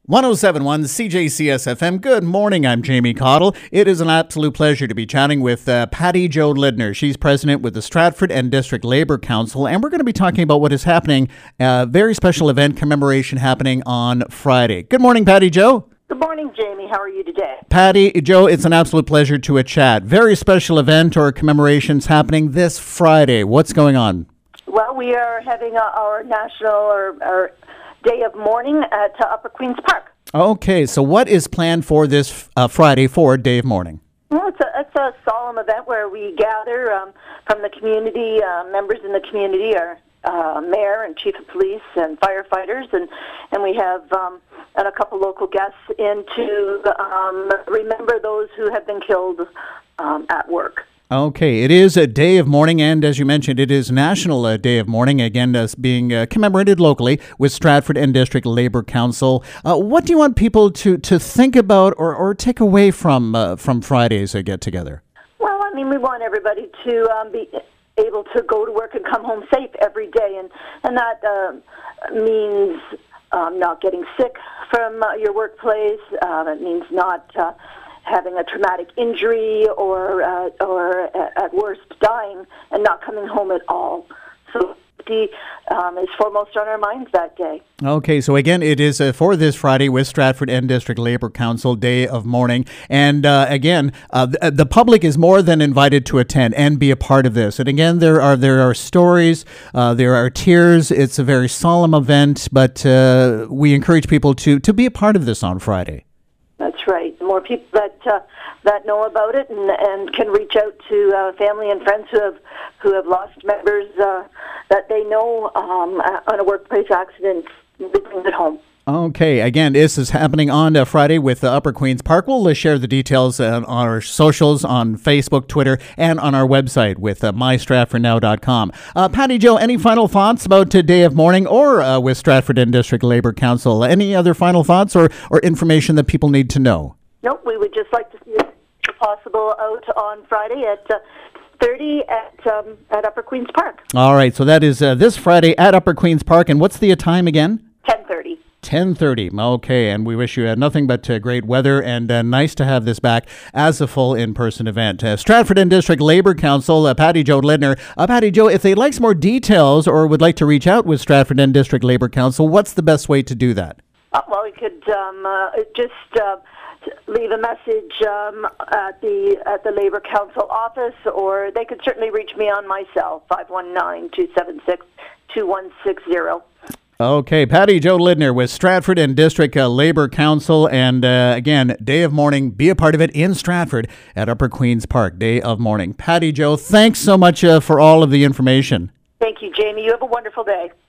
1071 CJCS FM. Good morning, I'm Jamie Cottle. It is an absolute pleasure to be chatting with Patty Jo Lidner. She's president with the Stratford and District Labour Council, and we're going to be talking about what is happening, a very special event commemoration happening on Friday. Good morning, Patty Jo. Good morning, Jamie. How are you today? Patty Jo, it's an absolute pleasure to chat. Very special event or commemorations happening this Friday. What's going on? Well, we are having our national or day of mourning at Upper Queen's Park. Okay, so what is planned for this Friday for Day of Mourning? Well, it's a solemn event where we gather from the community, members in the community, our mayor and chief of police and firefighters, and we have and a couple local guests in to remember those who have been killed at work. Okay, it is a day of mourning, and as you mentioned, it is National Day of Mourning, again, being commemorated locally with Stratford and District Labour Council. What do you want people to think about or take away from Friday's get-together? Well, I mean, we want everybody to be able to go to work and come home safe every day, and that means not getting sick from your workplace. It means not having a traumatic injury or at worst dying and not coming home at all. So safety is foremost on our minds that day. Okay, so again, it is for this Friday with Stratford and District Labour Council Day of Mourning. And again, the public is more than invited to attend and be a part of this. And again, there are stories, there are tears. It's a very solemn event, but we encourage people to be a part of this on Friday. That's right. The more people that know about it and can reach out to family and friends who have lost members that they know on a workplace accident, they bring it home. Okay, again, this is happening on Friday with Upper Queen's Park. We'll share the details on our socials, on Facebook, Twitter, and on our website with mystratfordnow.com. Patty Jo, any final thoughts about Day of Mourning or with Stratford and District Labour Council? Any other final thoughts or information that people need to know? Nope, we would just like to see it if possible out on Friday at 30 at Upper Queen's Park. All right, so that is this Friday at Upper Queen's Park. And what's the time again? 10:30. 10:30. Okay, and we wish you nothing but great weather and nice to have this back as a full in-person event. Stratford and District Labour Council, Patty Jo Lidner. Patty Jo, if they'd like some more details or would like to reach out with Stratford and District Labour Council, what's the best way to do that? Well, you could just leave a message at the Labour Council office, or they could certainly reach me on my cell, 519-276-2160. Okay, Patty Jo Lidner with Stratford and District Labour Council, and again, Day of Mourning, be a part of it in Stratford at Upper Queen's Park, Day of Mourning. Patty Jo, thanks so much for all of the information. Thank you, Jamie. You have a wonderful day.